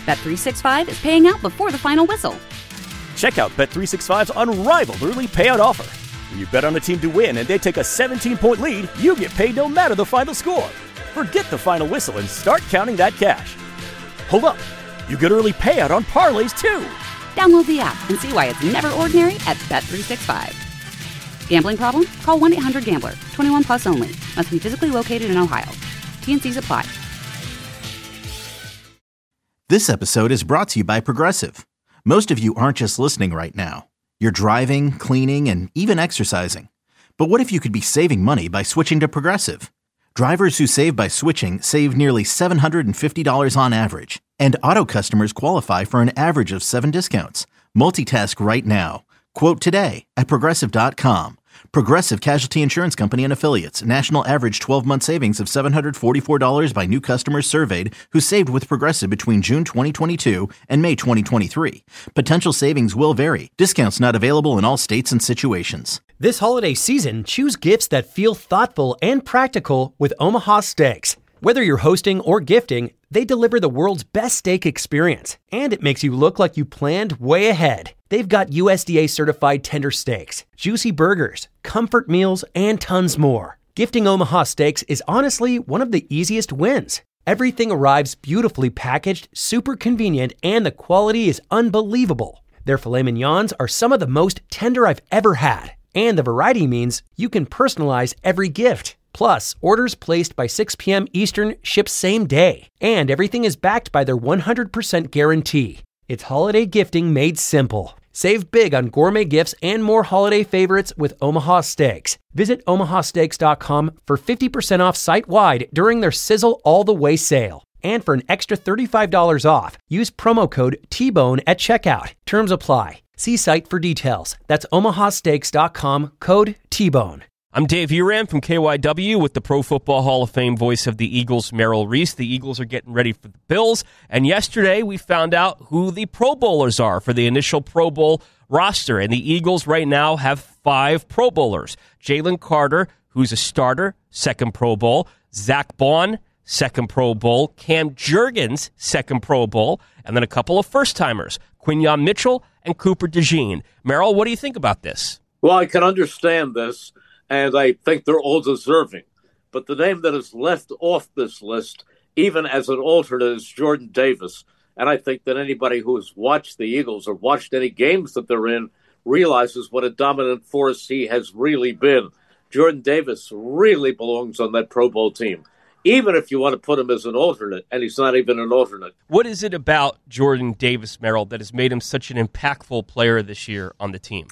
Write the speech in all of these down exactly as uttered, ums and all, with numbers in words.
Bet three sixty-five is paying out before the final whistle. Check out Bet three sixty-five's unrivaled early payout offer. When you bet on a team to win and they take a seventeen-point lead, you get paid no matter the final score. Forget the final whistle and start counting that cash. Hold up. You get early payout on parlays, too. Download the app and see why it's never ordinary at Bet three sixty-five. Gambling problem? Call one eight hundred gambler. twenty-one plus only. Must be physically located in Ohio. T and C's apply. This episode is brought to you by Progressive. Most of you aren't just listening right now. You're driving, cleaning, and even exercising. But what if you could be saving money by switching to Progressive? Drivers who save by switching save nearly seven hundred fifty dollars on average. And auto customers qualify for an average of seven discounts. Multitask right now. Quote today at Progressive dot com. Progressive Casualty Insurance Company and Affiliates. National average twelve-month savings of seven hundred forty-four dollars by new customers surveyed who saved with Progressive between June twenty twenty-two and May twenty twenty-three. Potential savings will vary. Discounts not available in all states and situations. This holiday season, choose gifts that feel thoughtful and practical with Omaha Steaks. Whether you're hosting or gifting, they deliver the world's best steak experience, and it makes you look like you planned way ahead. They've got U S D A-certified tender steaks, juicy burgers, comfort meals, and tons more. Gifting Omaha Steaks is honestly one of the easiest wins. Everything arrives beautifully packaged, super convenient, and the quality is unbelievable. Their filet mignons are some of the most tender I've ever had, and the variety means you can personalize every gift. Plus, orders placed by six p.m. Eastern ship same day, and everything is backed by their one hundred percent guarantee. It's holiday gifting made simple. Save big on gourmet gifts and more holiday favorites with Omaha Steaks. Visit omaha steaks dot com for fifty percent off site-wide during their Sizzle All the Way sale. And for an extra thirty-five dollars off, use promo code T bone at checkout. Terms apply. See site for details. That's omaha steaks dot com, code T bone. I'm Dave Uran from K Y W with the Pro Football Hall of Fame voice of the Eagles, Merrill Reese. The Eagles are getting ready for the Bills, and yesterday we found out who the Pro Bowlers are for the initial Pro Bowl roster, and the Eagles right now have five Pro Bowlers. Jalen Carter, who's a starter, second Pro Bowl. Zach Bond, second Pro Bowl. Cam Jurgens, second Pro Bowl, and then a couple of first-timers, Quinyon Mitchell and Cooper DeJean. Merrill, what do you think about this? Well, I can understand this. And I think they're all deserving. But the name that is left off this list, even as an alternate, is Jordan Davis. And I think that anybody who has watched the Eagles or watched any games that they're in realizes what a dominant force he has really been. Jordan Davis really belongs on that Pro Bowl team, even if you want to put him as an alternate, and he's not even an alternate. What is it about Jordan Davis, Merrill, that has made him such an impactful player this year on the team?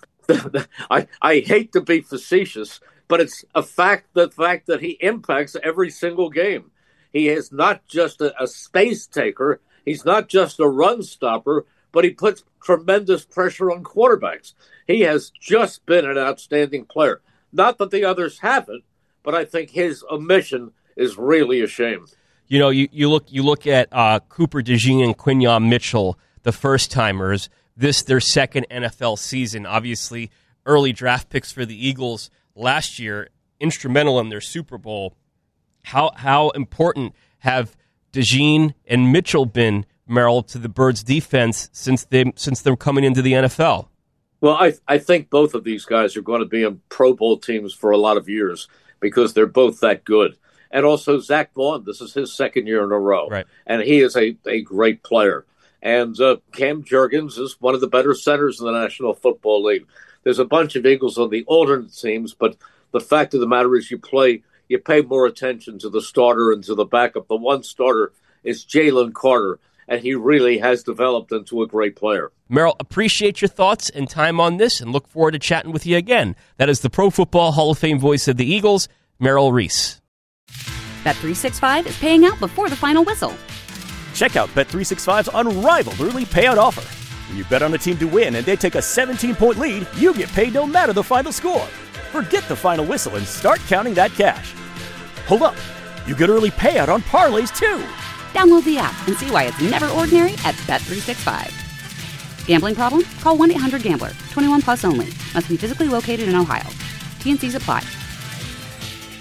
I, I hate to be facetious, but it's a fact, the fact that he impacts every single game. He is not just a, a space taker. He's not just a run stopper, but he puts tremendous pressure on quarterbacks. He has just been an outstanding player. Not that the others haven't, but I think his omission is really a shame. You know, you, you look you look at uh, Cooper DeJean and Quinyon Mitchell, the first-timers, this their second N F L season. Obviously, early draft picks for the Eagles last year, instrumental in their Super Bowl. How how important have DeJean and Mitchell been, Merrill, to the Birds' defense since they since they're coming into the N F L? Well, I I think both of these guys are going to be on Pro Bowl teams for a lot of years because they're both that good. And also Zach Bond, this is his second year in a row, right? And he is a, a great player. And uh, Cam Jurgens is one of the better centers in the National Football League. There's a bunch of Eagles on the alternate teams, but the fact of the matter is you play, you pay more attention to the starter and to the backup. The one starter is Jalen Carter, and he really has developed into a great player. Merrill, appreciate your thoughts and time on this, and look forward to chatting with you again. That is the Pro Football Hall of Fame voice of the Eagles, Merrill Reese. Bet three sixty-five is paying out before the final whistle. Check out Bet three sixty-five's unrivaled early payout offer. When you bet on a team to win and they take a seventeen-point lead, you get paid no matter the final score. Forget the final whistle and start counting that cash. Hold up. You get early payout on parlays, too. Download the app and see why it's never ordinary at Bet three sixty-five. Gambling problem? Call one eight hundred gambler. twenty-one plus only. Must be physically located in Ohio. T and C's apply.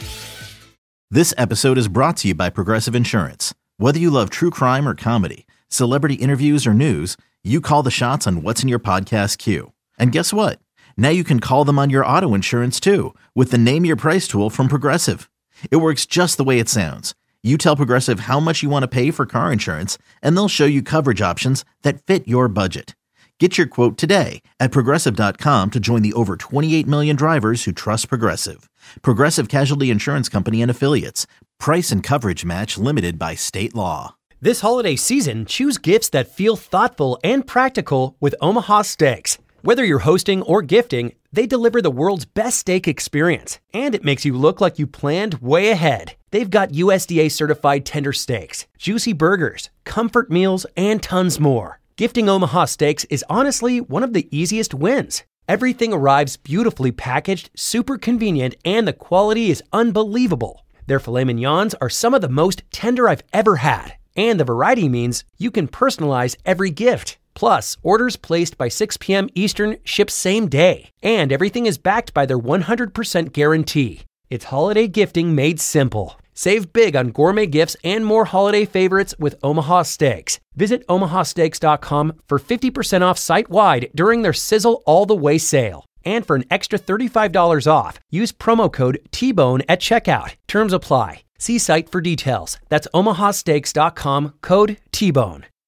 This episode is brought to you by Progressive Insurance. Whether you love true crime or comedy, Celebrity interviews or news, you call the shots on what's in your podcast queue. And guess what? Now you can call them on your auto insurance too with the Name Your Price tool from Progressive. It works just the way it sounds. You tell Progressive how much you want to pay for car insurance, and they'll show you coverage options that fit your budget. Get your quote today at Progressive dot com to join the over twenty-eight million drivers who trust Progressive. Progressive Casualty Insurance Company and Affiliates. Price and coverage match limited by state law. This holiday season, choose gifts that feel thoughtful and practical with Omaha Steaks. Whether you're hosting or gifting, they deliver the world's best steak experience, and it makes you look like you planned way ahead. They've got U S D A-certified tender steaks, juicy burgers, comfort meals, and tons more. Gifting Omaha Steaks is honestly one of the easiest wins. Everything arrives beautifully packaged, super convenient, and the quality is unbelievable. Their filet mignons are some of the most tender I've ever had, and the variety means you can personalize every gift. Plus, orders placed by six p.m. Eastern ship same day, and everything is backed by their one hundred percent guarantee. It's holiday gifting made simple. Save big on gourmet gifts and more holiday favorites with Omaha Steaks. Visit omaha steaks dot com for fifty percent off site-wide during their Sizzle All the Way sale. And for an extra thirty-five dollars off, use promo code T bone at checkout. Terms apply. See site for details. That's omaha steaks dot com, code T bone.